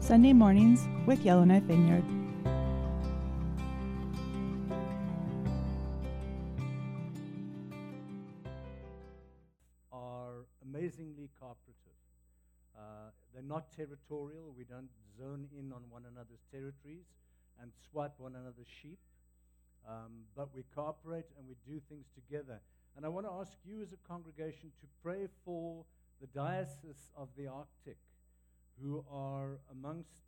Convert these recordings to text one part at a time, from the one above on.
Sunday mornings with Yellowknife Vineyard. Are amazingly cooperative. They're not territorial. We don't zone in on one another's territories and swipe one another's sheep. But we cooperate and we do things together. And I want to ask you as a congregation to pray for the Diocese of the Arctic, who are amongst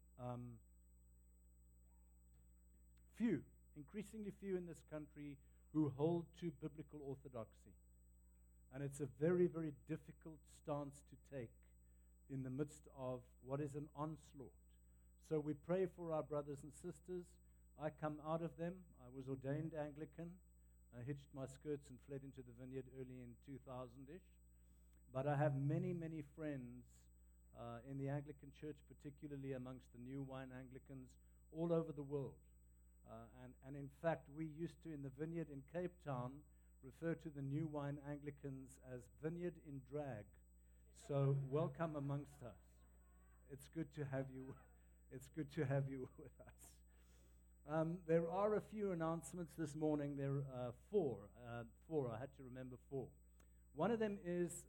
increasingly few in this country who hold to biblical orthodoxy. And it's a very, very difficult stance to take in the midst of what is an onslaught. So we pray for our brothers and sisters. I come out of them. I was ordained Anglican. I hitched my skirts and fled into the vineyard early in 2000-ish. But I have many, many friends in the Anglican Church, particularly amongst the New Wine Anglicans all over the world. And in fact, we used to, in the vineyard in Cape Town, refer to the New Wine Anglicans as Vineyard in Drag. So welcome amongst us. It's good to have you. It's good to have you with us. There are a few announcements this morning. There are four. I had to remember four. One of them is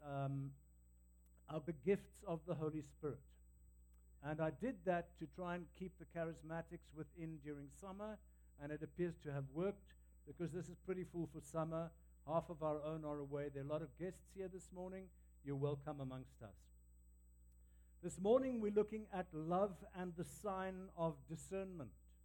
the gifts of the Holy Spirit. And I did that to try and keep the charismatics within during summer, and it appears to have worked because this is pretty full for summer. Half of our own are away. There are a lot of guests here this morning. You're welcome amongst us. This morning we're looking at love and the sign of discernment.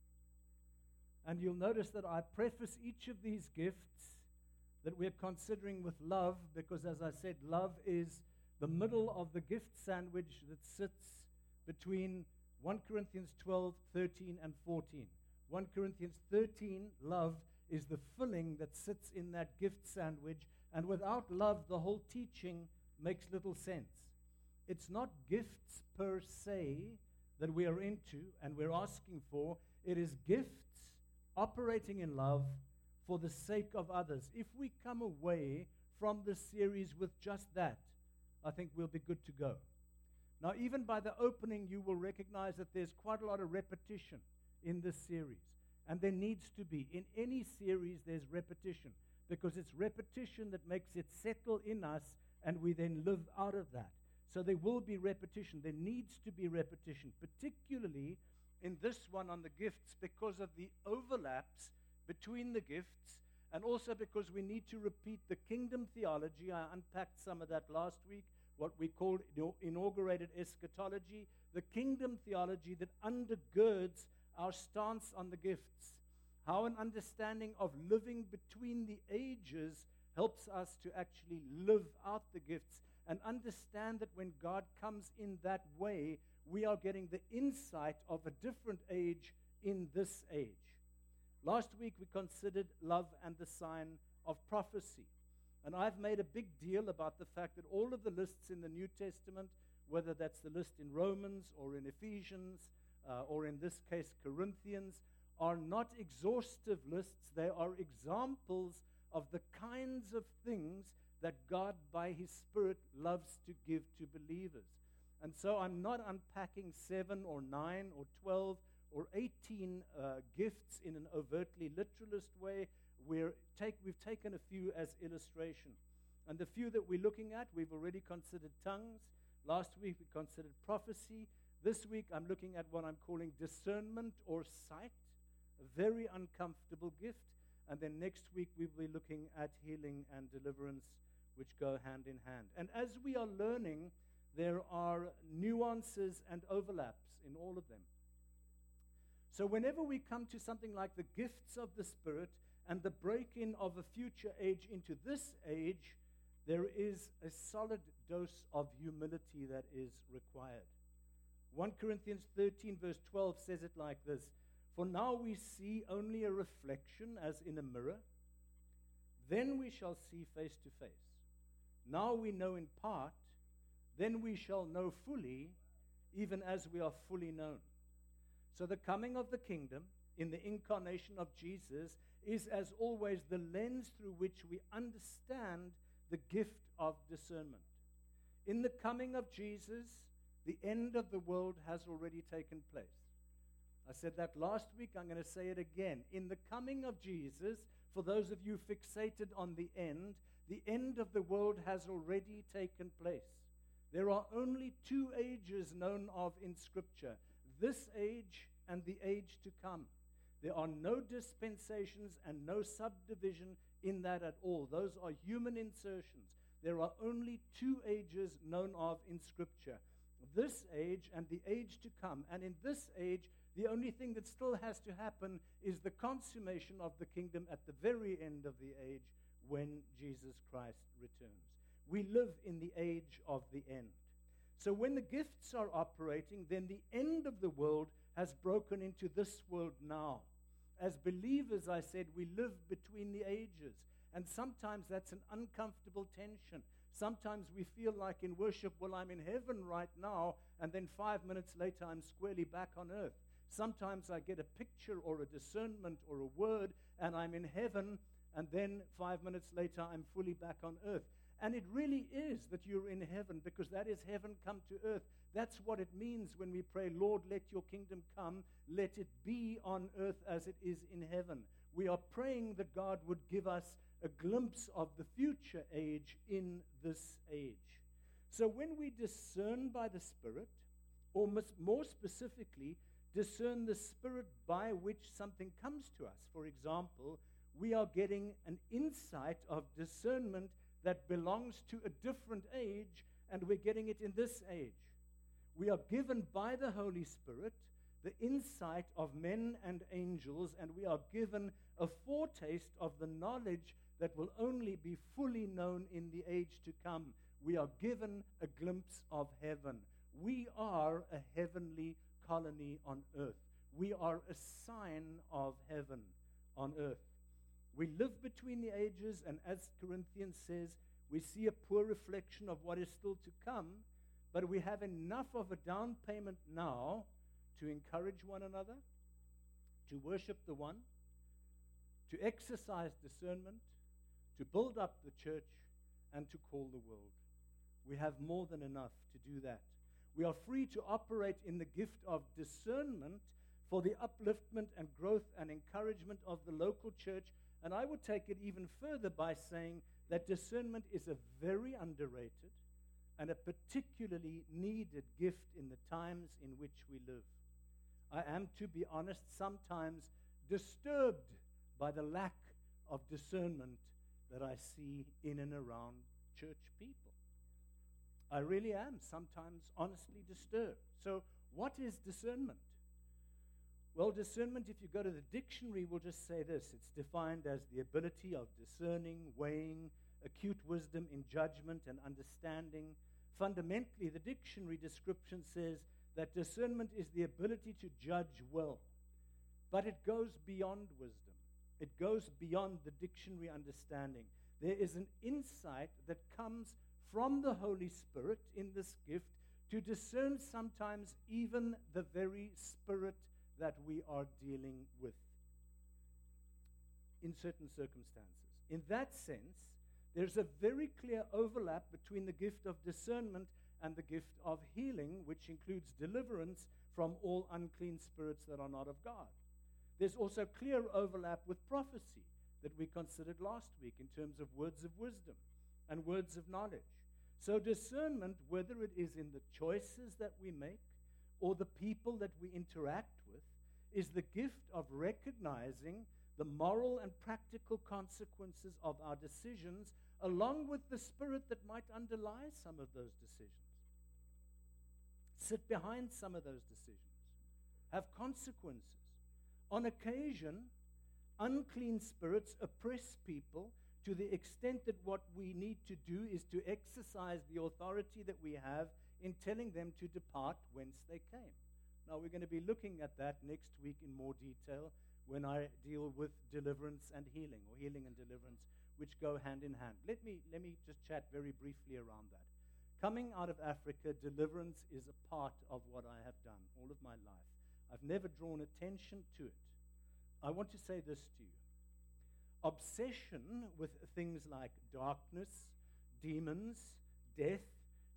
And you'll notice that I preface each of these gifts that we're considering with love because, as I said, love is the middle of the gift sandwich that sits between 1 Corinthians 12, 13, and 14. 1 Corinthians 13, love, is the filling that sits in that gift sandwich, and without love, the whole teaching makes little sense. It's not gifts per se that we are into and we're asking for. It is gifts operating in love for the sake of others. If we come away from this series with just that, I think we'll be good to go. Now, even by the opening, you will recognize that there's quite a lot of repetition in this series. And there needs to be. In any series, there's repetition, because it's repetition that makes it settle in us, and we then live out of that. So there will be repetition. There needs to be repetition, particularly in this one on the gifts, because of the overlaps between the gifts, and also because we need to repeat the kingdom theology. I unpacked some of that last week, what we called inaugurated eschatology, the kingdom theology that undergirds our stance on the gifts. How an understanding of living between the ages helps us to actually live out the gifts and understand that when God comes in that way, we are getting the insight of a different age in this age. Last week we considered love and the sign of prophecy. And I've made a big deal about the fact that all of the lists in the New Testament, whether that's the list in Romans or in Ephesians or in this case Corinthians, are not exhaustive lists. They are examples of the kinds of things that God by His Spirit loves to give to believers. And so I'm not unpacking 7 or 9 or 12 or 18 gifts in an overtly literalist way. We've taken a few as illustration. And the few that we're looking at, we've already considered tongues. Last week we considered prophecy. This week I'm looking at what I'm calling discernment or sight, a very uncomfortable gift. And then next week we'll be looking at healing and deliverance, which go hand in hand. And as we are learning, there are nuances and overlaps in all of them. So whenever we come to something like the gifts of the Spirit and the break-in of a future age into this age, there is a solid dose of humility that is required. 1 Corinthians 13 verse 12 says it like this: "For now we see only a reflection as in a mirror. Then we shall see face to face. Now we know in part, then we shall know fully, even as we are fully known." So the coming of the kingdom in the incarnation of Jesus is, as always, the lens through which we understand the gift of discernment. In the coming of Jesus, The end of the world has already taken place. I said that last week. I'm going to say it again. In the coming of Jesus, for those of you fixated on the end of the world has already taken place. There are only two ages known of in Scripture, this age and the age to come. There are no dispensations and no subdivision in that at all. Those are human insertions. There are only two ages known of in Scripture, this age and the age to come. And in this age, the only thing that still has to happen is the consummation of the kingdom at the very end of the age when Jesus Christ returns. We live in the age of the end. So when the gifts are operating, then the end of the world has broken into this world now. As believers, I said, we live between the ages. And sometimes that's an uncomfortable tension. Sometimes we feel like in worship, well, I'm in heaven right now, and then 5 minutes later, I'm squarely back on earth. Sometimes I get a picture or a discernment or a word, and I'm in heaven, and then 5 minutes later, I'm fully back on earth. And it really is that you're in heaven, because that is heaven come to earth. That's what it means when we pray, Lord, let your kingdom come. Let it be on earth as it is in heaven. We are praying that God would give us a glimpse of the future age in this age. So when we discern by the Spirit, or more specifically, discern the Spirit by which something comes to us. For example, we are getting an insight of discernment that belongs to a different age, and we're getting it in this age. We are given by the Holy Spirit the insight of men and angels, and we are given a foretaste of the knowledge that will only be fully known in the age to come. We are given a glimpse of heaven. We are a heavenly colony on earth. We are a sign of heaven on earth. We live between the ages, and as Corinthians says, we see a poor reflection of what is still to come, but we have enough of a down payment now to encourage one another, to worship the one, to exercise discernment, to build up the church, and to call the world. We have more than enough to do that. We are free to operate in the gift of discernment for the upliftment and growth and encouragement of the local church. And I would take it even further by saying that discernment is a very underrated and a particularly needed gift in the times in which we live. I am, to be honest, sometimes disturbed by the lack of discernment that I see in and around church people. I really am sometimes honestly disturbed. So what is discernment? Well, discernment, if you go to the dictionary, will just say this. It's defined as the ability of discerning, weighing, acute wisdom in judgment and understanding. Fundamentally, the dictionary description says that discernment is the ability to judge well. But it goes beyond wisdom. It goes beyond the dictionary understanding. There is an insight that comes from the Holy Spirit in this gift to discern sometimes even the very spirit that we are dealing with in certain circumstances. In that sense, there's a very clear overlap between the gift of discernment and the gift of healing, which includes deliverance from all unclean spirits that are not of God. There's also clear overlap with prophecy that we considered last week in terms of words of wisdom and words of knowledge. So discernment, whether it is in the choices that we make or the people that we interact with, is the gift of recognizing the moral and practical consequences of our decisions, along with the spirit that might underlie some of those decisions, sit behind some of those decisions, have consequences. On occasion, unclean spirits oppress people to the extent that what we need to do is to exercise the authority that we have in telling them to depart whence they came. Now, we're going to be looking at that next week in more detail when I deal with deliverance and healing, or healing and deliverance, which go hand in hand. Let me just chat very briefly around that. Coming out of Africa, deliverance is a part of what I have done all of my life. I've never drawn attention to it. I want to say this to you. Obsession with things like darkness, demons, death,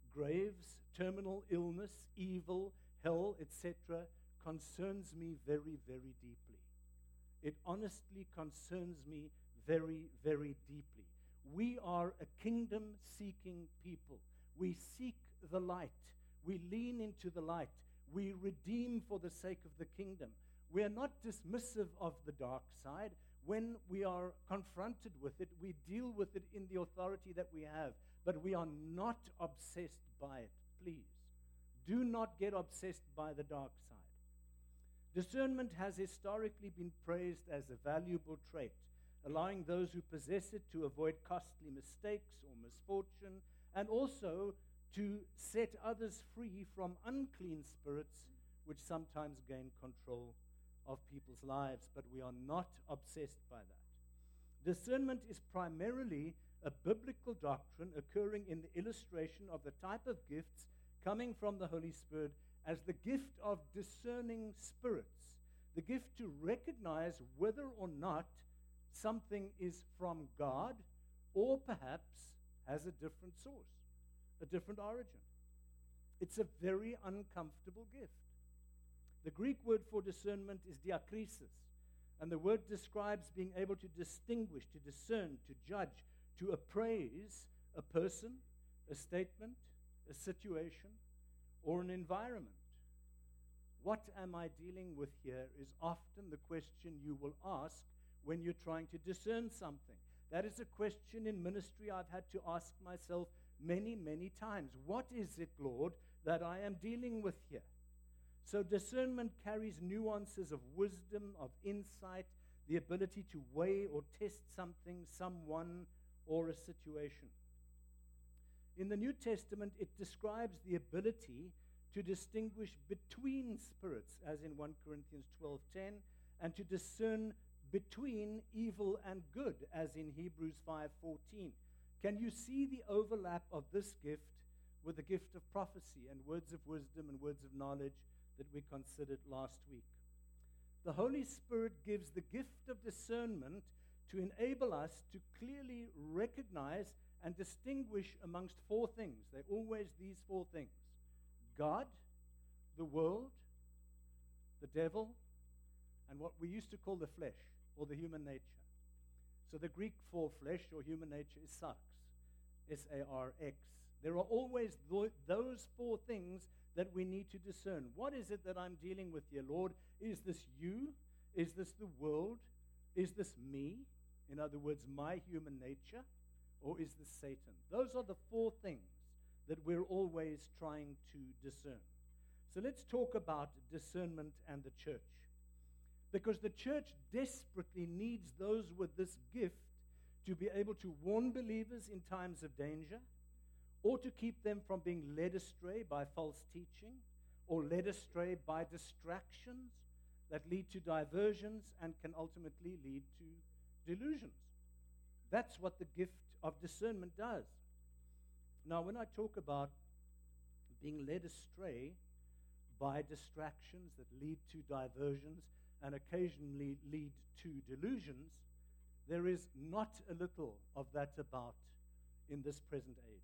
graves, terminal illness, evil, hell, etc., concerns me very, very deeply. It honestly concerns me very, very deeply. We are a kingdom-seeking people. We seek the light. We lean into the light. We redeem for the sake of the kingdom. We are not dismissive of the dark side. When we are confronted with it, we deal with it in the authority that we have. But we are not obsessed by it. Please, do not get obsessed by the dark side. Discernment has historically been praised as a valuable trait, allowing those who possess it to avoid costly mistakes or misfortune, and also to set others free from unclean spirits which sometimes gain control of people's lives. But we are not obsessed by that. Discernment is primarily a biblical doctrine occurring in the illustration of the type of gifts coming from the Holy Spirit as the gift of discerning spirits, the gift to recognize whether or not something is from God or perhaps has a different source, a different origin. It's a very uncomfortable gift. The Greek word for discernment is diakrisis, and the word describes being able to distinguish, to discern, to judge, to appraise a person, a statement, a situation, or an environment. What am I dealing with here is often the question you will ask when you're trying to discern something. That is a question in ministry I've had to ask myself many, many times. What is it, Lord, that I am dealing with here? So discernment carries nuances of wisdom, of insight, the ability to weigh or test something, someone, or a situation. In the New Testament, it describes the ability to distinguish between spirits, as in 1 Corinthians 12:10, and to discern between evil and good, as in Hebrews 5:14. Can you see the overlap of this gift with the gift of prophecy and words of wisdom and words of knowledge that we considered last week? The Holy Spirit gives the gift of discernment to enable us to clearly recognize and distinguish amongst four things. They're always these four things: God, the world, the devil, and what we used to call the flesh, or the human nature. So the Greek for flesh or human nature is sarx, S-A-R-X. There are always those four things that we need to discern. What is it that I'm dealing with here, Lord? Is this you? Is this the world? Is this me? In other words, my human nature? Or is this Satan? Those are the four things that we're always trying to discern. So let's talk about discernment and the church. Because the church desperately needs those with this gift to be able to warn believers in times of danger, or to keep them from being led astray by false teaching, or led astray by distractions that lead to diversions and can ultimately lead to delusions. That's what the gift of discernment does. Now, when I talk about being led astray by distractions that lead to diversions and occasionally lead to delusions, there is not a little of that about in this present age.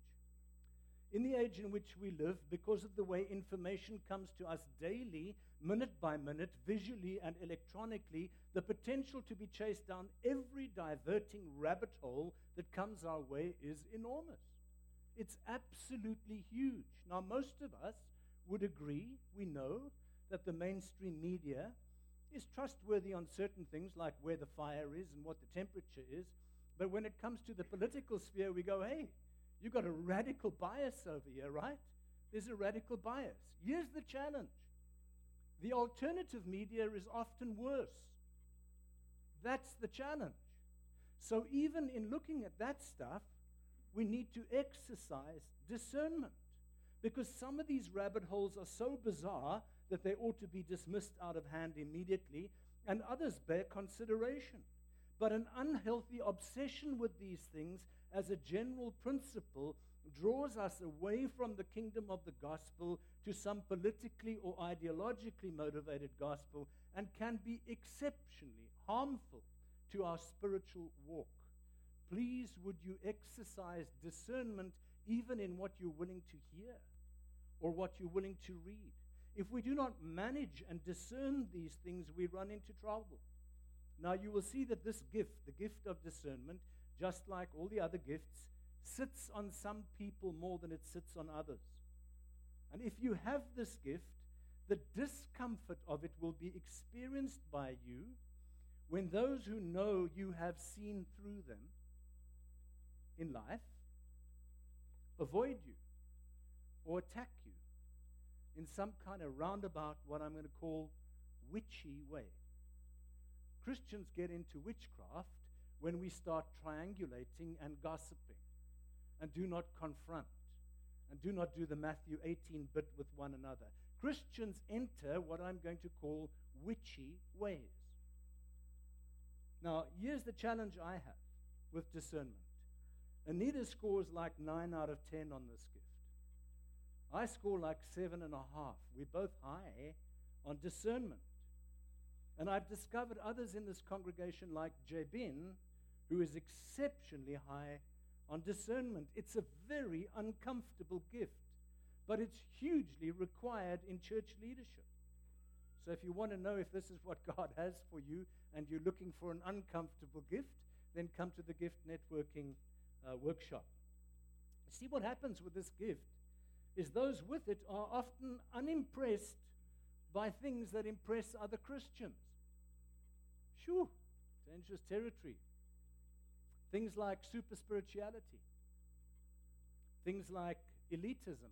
In the age in which we live, because of the way information comes to us daily, minute by minute, visually and electronically, the potential to be chased down every diverting rabbit hole that comes our way is enormous. It's absolutely huge. Now, most of us would agree, we know, that the mainstream media is trustworthy on certain things like where the fire is and what the temperature is. But when it comes to the political sphere, we go, hey, you've got a radical bias over here, right? There's a radical bias. Here's the challenge. The alternative media is often worse. That's the challenge. So even in looking at that stuff, we need to exercise discernment, because some of these rabbit holes are so bizarre that they ought to be dismissed out of hand immediately, and others bear consideration. But an unhealthy obsession with these things as a general principle draws us away from the kingdom of the gospel to some politically or ideologically motivated gospel, and can be exceptionally harmful to our spiritual walk. Please, would you exercise discernment even in what you're willing to hear or what you're willing to read. If we do not manage and discern these things, we run into trouble. Now, you will see that this gift, the gift of discernment, just like all the other gifts, sits on some people more than it sits on others. And if you have this gift, the discomfort of it will be experienced by you when those who know you have seen through them in life avoid you or attack you in some kind of roundabout, what I'm going to call witchy way. Christians get into witchcraft when we start triangulating and gossiping and do not confront and do not do the Matthew 18 bit with one another. Christians enter what I'm going to call witchy ways. Now, here's the challenge I have with discernment. Anita scores like 9 out of 10 on this gift. I score like 7.5. We're both high on discernment. And I've discovered others in this congregation like Jabin, who is exceptionally high on discernment. It's a very uncomfortable gift, but it's hugely required in church leadership. So if you want to know if this is what God has for you and you're looking for an uncomfortable gift, then come to the gift networking workshop. See, what happens with this gift is those with it are often unimpressed by things that impress other Christians. Shoo, dangerous territory. Things like super spirituality. Things like elitism.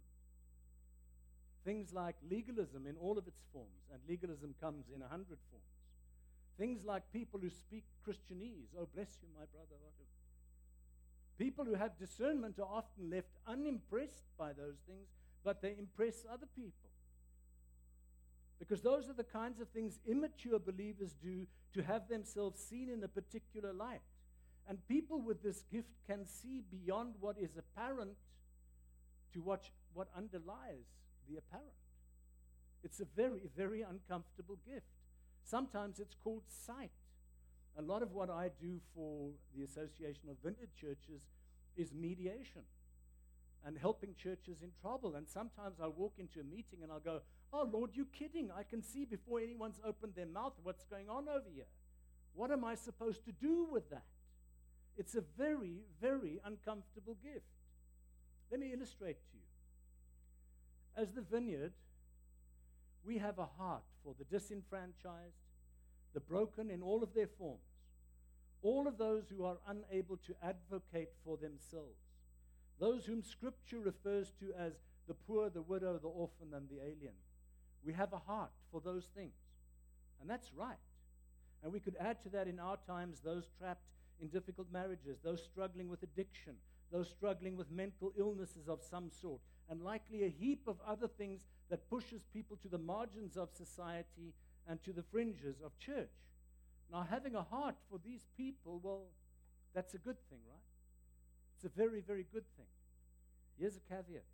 Things like legalism in all of its forms, and legalism comes in 100 forms. Things like people who speak Christianese. Oh, bless you, my brother. People who have discernment are often left unimpressed by those things, but they impress other people. Because those are the kinds of things immature believers do to have themselves seen in a particular light. And people with this gift can see beyond what is apparent to what underlies the apparent. It's a very, very uncomfortable gift. Sometimes it's called sight. A lot of what I do for the Association of Vineyard Churches is mediation and helping churches in trouble. And sometimes I walk into a meeting and I'll go, oh, Lord, you're kidding. I can see before anyone's opened their mouth what's going on over here. What am I supposed to do with that? It's a very, very uncomfortable gift. Let me illustrate to you. As the Vineyard, we have a heart for the disenfranchised, the broken in all of their forms, all of those who are unable to advocate for themselves, those whom Scripture refers to as the poor, the widow, the orphan, and the alien. We have a heart for those things, and that's right. And we could add to that in our times those trapped in difficult marriages, those struggling with addiction, those struggling with mental illnesses of some sort, and likely a heap of other things that pushes people to the margins of society and to the fringes of church. Now, having a heart for these people, well, that's a good thing, right? It's a very, very good thing. Here's a caveat.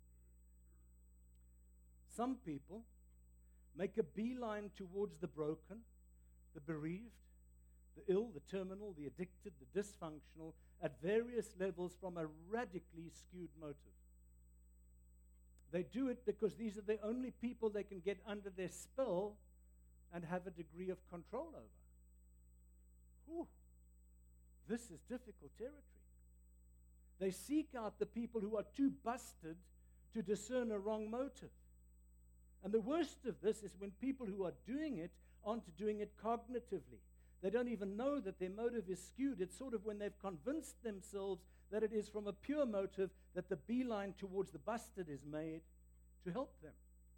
Some people make a beeline towards the broken, the bereaved, the ill, the terminal, the addicted, the dysfunctional, at various levels from a radically skewed motive. They do it because these are the only people they can get under their spell and have a degree of control over. Whew. This is difficult territory. They seek out the people who are too busted to discern a wrong motive. And the worst of this is when people who are doing it aren't doing it cognitively. They don't even know that their motive is skewed. It's sort of when they've convinced themselves that it is from a pure motive that the beeline towards the busted is made to help them.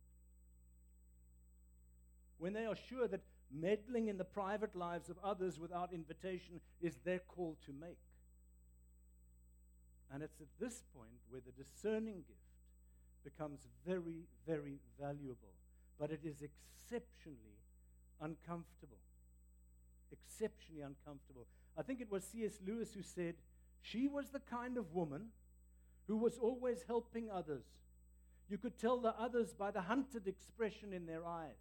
When they are sure that meddling in the private lives of others without invitation is their call to make. And it's at this point where the discerning gift becomes very, very valuable. But it is exceptionally uncomfortable. Exceptionally uncomfortable. I think it was C.S. Lewis who said, she was the kind of woman who was always helping others. You could tell the others by the hunted expression in their eyes.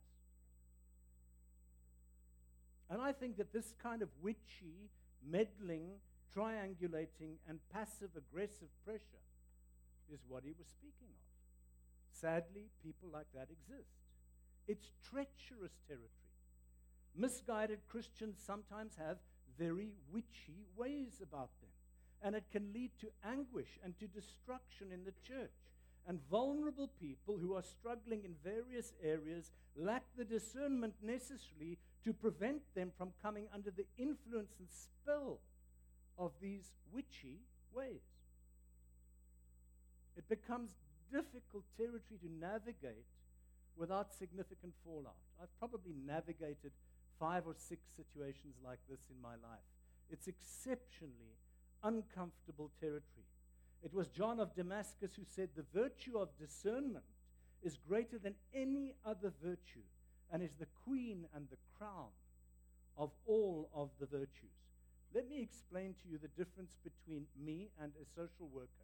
And I think that this kind of witchy, meddling, triangulating, and passive-aggressive pressure is what he was speaking of. Sadly, people like that exist. It's treacherous territory. Misguided Christians sometimes have very witchy ways about them, and it can lead to anguish and to destruction in the church. And vulnerable people who are struggling in various areas lack the discernment necessary to prevent them from coming under the influence and spell of these witchy ways. It becomes difficult territory to navigate without significant fallout. I've probably navigated 5 or 6 situations like this in my life. It's exceptionally uncomfortable territory. It was John of Damascus who said, "The virtue of discernment is greater than any other virtue and is the queen and the crown of all of the virtues." Let me explain to you the difference between me and a social worker.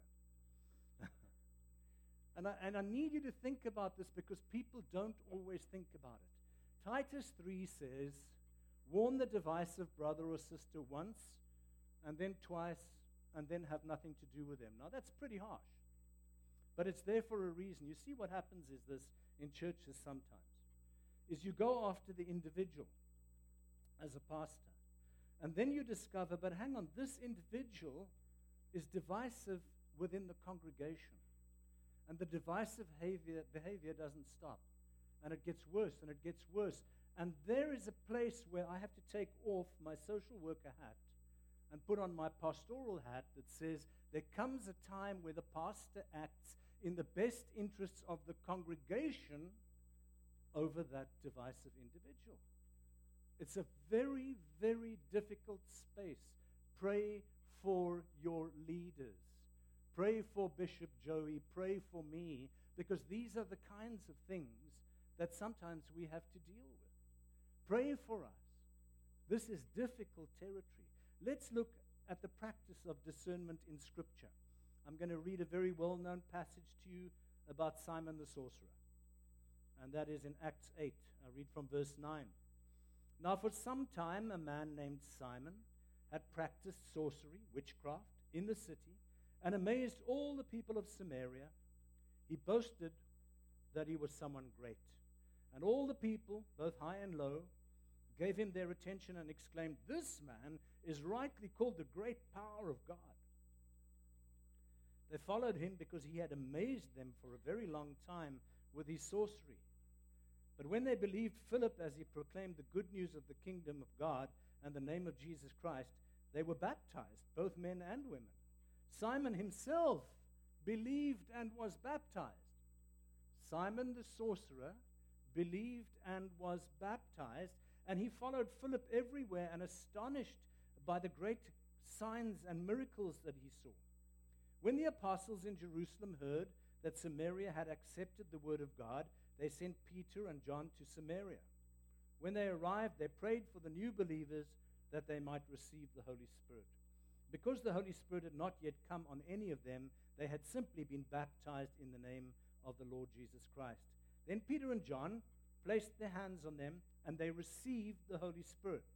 And I need you to think about this because people don't always think about it. Titus 3 says, "Warn the divisive brother or sister once, and then twice, and then have nothing to do with them." Now, that's pretty harsh. But it's there for a reason. You see, what happens is this in churches sometimes, is you go after the individual as a pastor, and then you discover, but hang on, this individual is divisive within the congregation. And the divisive behavior doesn't stop. And it gets worse, and it gets worse. And there is a place where I have to take off my social worker hat and put on my pastoral hat that says there comes a time where the pastor acts in the best interests of the congregation over that divisive individual. It's a very, very difficult space. Pray for your leaders. Pray for Bishop Joey. Pray for me, because these are the kinds of things that sometimes we have to deal with. Pray for us. This is difficult territory. Let's look at the practice of discernment in Scripture. I'm going to read a very well-known passage to you about Simon the sorcerer, and that is in Acts 8. I read from verse 9. "Now for some time a man named Simon had practiced sorcery, witchcraft, in the city, and amazed all the people of Samaria. He boasted that he was someone great. And all the people, both high and low, gave him their attention and exclaimed, 'This man is rightly called the great power of God.' They followed him because he had amazed them for a very long time with his sorcery. But when they believed Philip as he proclaimed the good news of the kingdom of God and the name of Jesus Christ, they were baptized, both men and women. Simon himself believed and was baptized." Simon the sorcerer believed and was baptized, and he followed Philip everywhere and astonished by the great signs and miracles that he saw. When the apostles in Jerusalem heard that Samaria had accepted the word of God, they sent Peter and John to Samaria. When they arrived, they prayed for the new believers that they might receive the Holy Spirit. Because the Holy Spirit had not yet come on any of them, they had simply been baptized in the name of the Lord Jesus Christ. Then Peter and John placed their hands on them, and they received the Holy Spirit.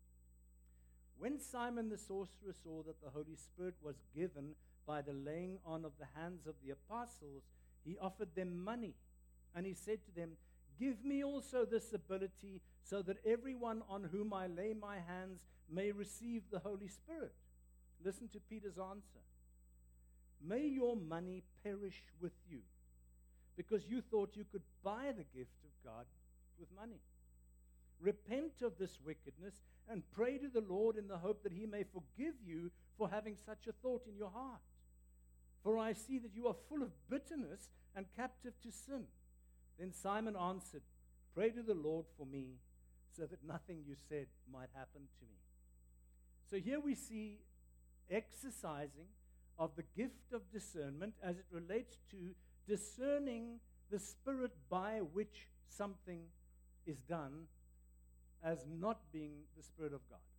When Simon the sorcerer saw that the Holy Spirit was given by the laying on of the hands of the apostles, he offered them money, and he said to them, "Give me also this ability, so that everyone on whom I lay my hands may receive the Holy Spirit." Listen to Peter's answer. "May your money perish with you, because you thought you could buy the gift of God with money. Repent of this wickedness and pray to the Lord in the hope that he may forgive you for having such a thought in your heart. For I see that you are full of bitterness and captive to sin." Then Simon answered, "Pray to the Lord for me, so that nothing you said might happen to me." So here we see exercising of the gift of discernment as it relates to discerning the spirit by which something is done as not being the Spirit of God.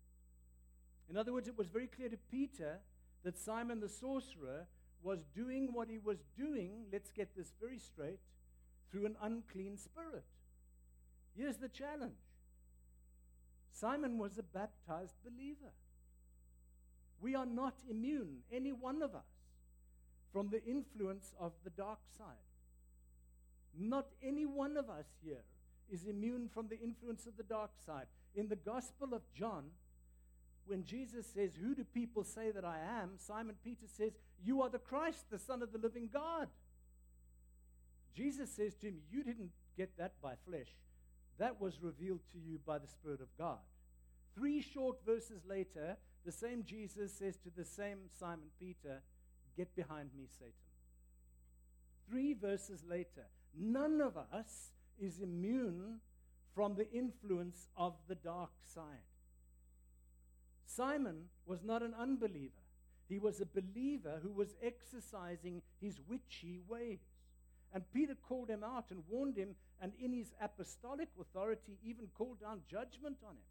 In other words, it was very clear to Peter that Simon the sorcerer was doing what he was doing, let's get this very straight, through an unclean spirit. Here's the challenge. Simon was a baptized believer. We are not immune, any one of us, from the influence of the dark side. Not any one of us here is immune from the influence of the dark side. In the Gospel of John, when Jesus says, "Who do people say that I am?" Simon Peter says, "You are the Christ, the Son of the living God." Jesus says to him, "You didn't get that by flesh. That was revealed to you by the Spirit of God." 3 short verses later, the same Jesus says to the same Simon Peter, "Get behind me, Satan." 3 verses later, none of us is immune from the influence of the dark side. Simon was not an unbeliever. He was a believer who was exercising his witchy ways. And Peter called him out and warned him, and in his apostolic authority even called down judgment on him.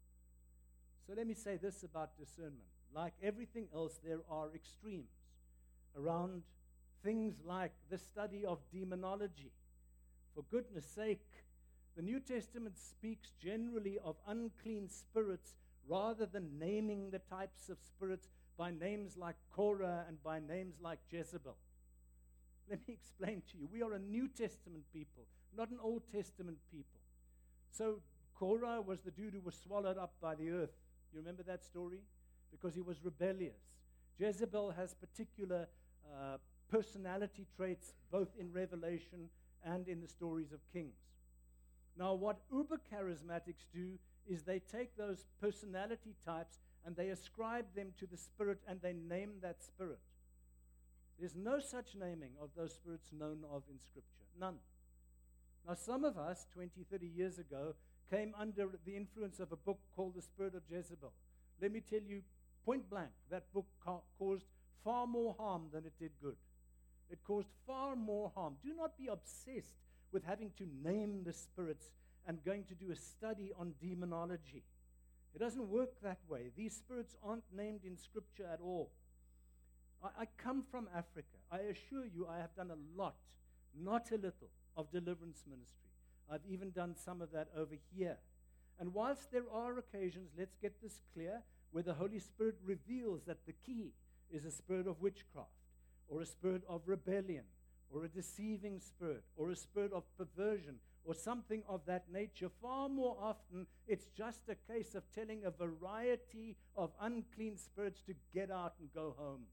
So let me say this about discernment. Like everything else, there are extremes around things like the study of demonology. For goodness sake, the New Testament speaks generally of unclean spirits rather than naming the types of spirits by names like Korah and by names like Jezebel. Let me explain to you. We are a New Testament people, not an Old Testament people. So Korah was the dude who was swallowed up by the earth. You remember that story? Because he was rebellious. Jezebel has particular personality traits both in Revelation and in the stories of kings. Now, what uber charismatics do is they take those personality types and they ascribe them to the spirit and they name that spirit. There's no such naming of those spirits known of in Scripture. None. Now, some of us, 20, 30 years ago, came under the influence of a book called The Spirit of Jezebel. Let me tell you, point blank, that book caused far more harm than it did good. It caused far more harm. Do not be obsessed with having to name the spirits and going to do a study on demonology. It doesn't work that way. These spirits aren't named in Scripture at all. I come from Africa. I assure you I have done a lot, not a little, of deliverance ministry. I've even done some of that over here. And whilst there are occasions, let's get this clear, where the Holy Spirit reveals that the key is a spirit of witchcraft, or a spirit of rebellion, or a deceiving spirit, or a spirit of perversion, or something of that nature, far more often it's just a case of telling a variety of unclean spirits to get out and go home.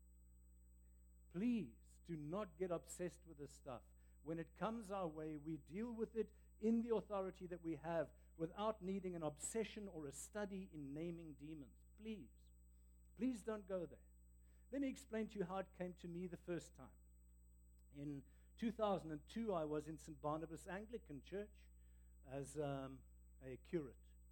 Please do not get obsessed with this stuff. When it comes our way, we deal with it in the authority that we have without needing an obsession or a study in naming demons. Please. Please don't go there. Let me explain to you how it came to me the first time. In 2002, I was in St. Barnabas Anglican Church as a curate.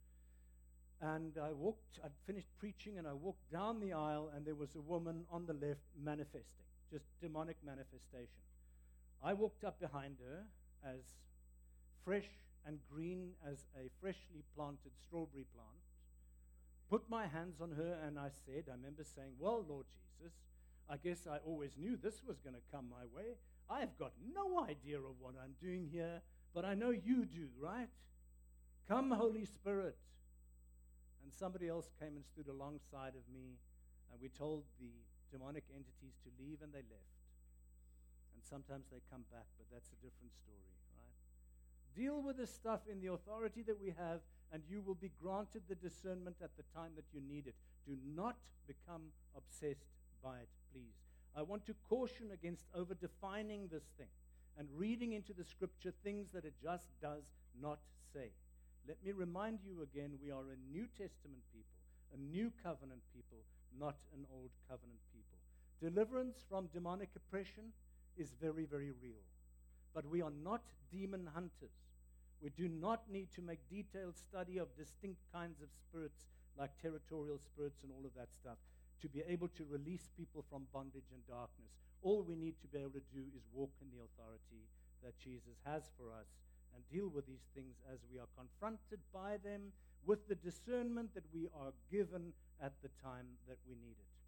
And I'd finished preaching, and I walked down the aisle, and there was a woman on the left manifesting, just demonic manifestation. I walked up behind her as fresh and green as a freshly planted strawberry plant, put my hands on her, and I remember saying, "Well, Lord Jesus, I guess I always knew this was going to come my way. I've got no idea of what I'm doing here, but I know you do, right? Come, Holy Spirit." And somebody else came and stood alongside of me, and we told the demonic entities to leave, and they left. And sometimes they come back, but that's a different story, right? Deal with this stuff in the authority that we have, and you will be granted the discernment at the time that you need it. Do not become obsessed by it, please. I want to caution against over-defining this thing and reading into the Scripture things that it just does not say. Let me remind you again, we are a New Testament people, a New Covenant people, not an Old Covenant people. Deliverance from demonic oppression is very, very real. But we are not demon hunters. We do not need to make detailed study of distinct kinds of spirits, like territorial spirits and all of that stuff, to be able to release people from bondage and darkness. All we need to be able to do is walk in the authority that Jesus has for us and deal with these things as we are confronted by them with the discernment that we are given at the time that we need it.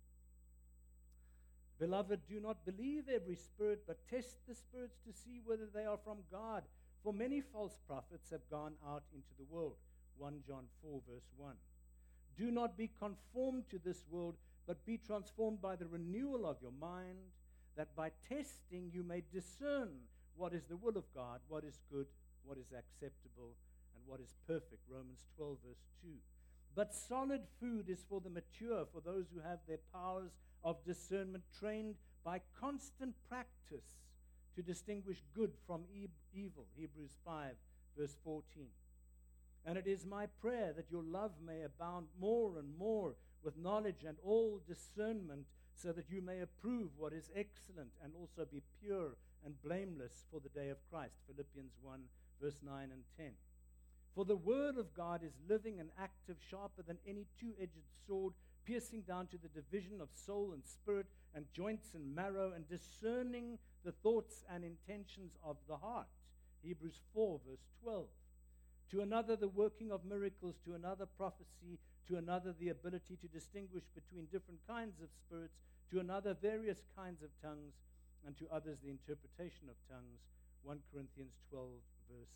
Beloved, do not believe every spirit, but test the spirits to see whether they are from God. For many false prophets have gone out into the world. 1 John 4, verse 1. Do not be conformed to this world, but be transformed by the renewal of your mind, that by testing you may discern what is the will of God, what is good, what is acceptable, and what is perfect. Romans 12, verse 2. But solid food is for the mature, for those who have their powers of discernment trained by constant practice to distinguish good from evil. Hebrews 5, verse 14. And it is my prayer that your love may abound more and more with knowledge and all discernment, so that you may approve what is excellent and also be pure and blameless for the day of Christ. Philippians 1, verse 9 and 10. For the word of God is living and active, sharper than any two-edged sword, piercing down to the division of soul and spirit and joints and marrow, and discerning the thoughts and intentions of the heart. Hebrews 4, verse 12. To another the working of miracles, to another prophecy, to another the ability to distinguish between different kinds of spirits, to another various kinds of tongues, and to others the interpretation of tongues. 1 Corinthians 12, verse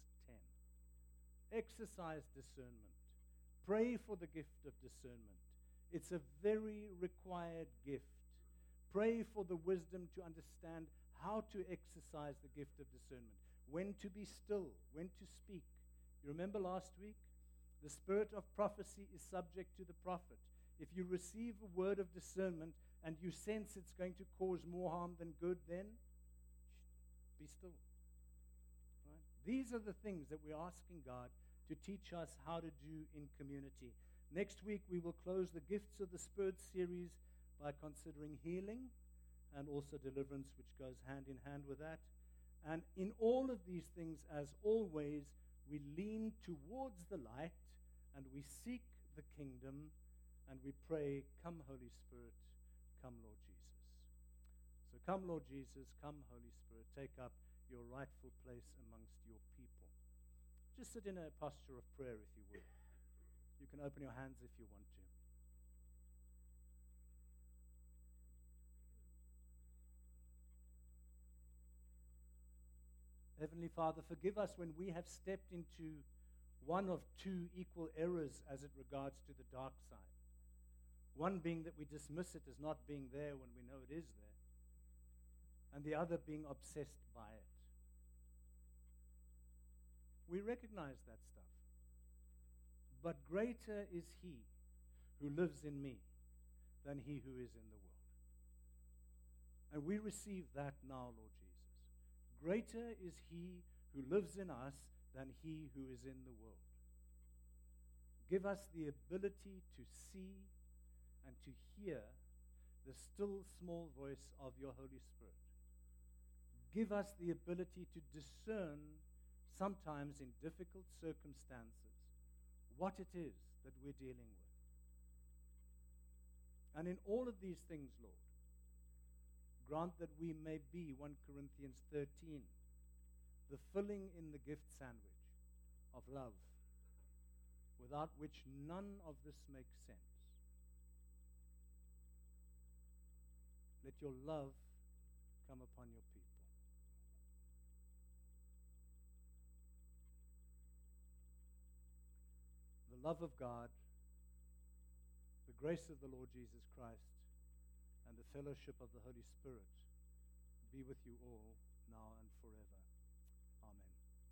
10. Exercise discernment. Pray for the gift of discernment. It's a very required gift. Pray for the wisdom to understand how to exercise the gift of discernment, when to be still, when to speak. You remember last week? The spirit of prophecy is subject to the prophet. If you receive a word of discernment and you sense it's going to cause more harm than good, then be still. Right? These are the things that we're asking God to teach us how to do in community. Next week, we will close the Gifts of the Spirit series by considering healing and also deliverance, which goes hand in hand with that. And in all of these things, as always, we lean towards the light and we seek the kingdom and we pray, come Holy Spirit, come Lord Jesus. So come Lord Jesus, come Holy Spirit, take up your rightful place amongst your people. Just sit in a posture of prayer if you would. You can open your hands if you want to. Heavenly Father, forgive us when we have stepped into one of two equal errors as it regards to the dark side. One being that we dismiss it as not being there when we know it is there, and the other being obsessed by it. We recognize that stuff. But greater is He who lives in me than he who is in the world. And we receive that now, Lord Jesus. Greater is He who lives in us than he who is in the world. Give us the ability to see and to hear the still small voice of your Holy Spirit. Give us the ability to discern, sometimes in difficult circumstances, what it is that we're dealing with. And in all of these things, Lord, grant that we may be, 1 Corinthians 13, the filling in the gift sandwich of love, without which none of this makes sense. Let your love come upon your people. The love of God, the grace of the Lord Jesus Christ, and the fellowship of the Holy Spirit be with you all now and forever. Amen.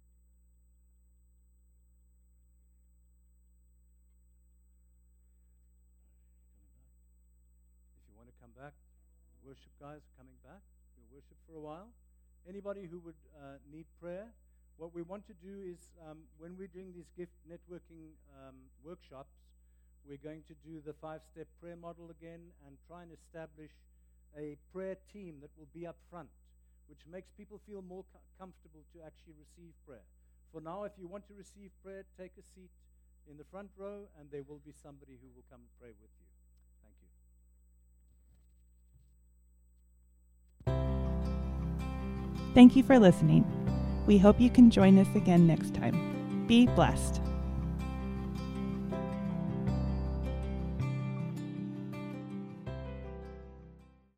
If you want to come back, worship guys coming back. We'll worship for a while. Anybody who would need prayer, what we want to do is when we're doing these gift networking workshops, we're going to do the 5-step prayer model again and try and establish a prayer team that will be up front, which makes people feel more comfortable to actually receive prayer. For now, if you want to receive prayer, take a seat in the front row, and there will be somebody who will come and pray with you. Thank you. Thank you for listening. We hope you can join us again next time. Be blessed.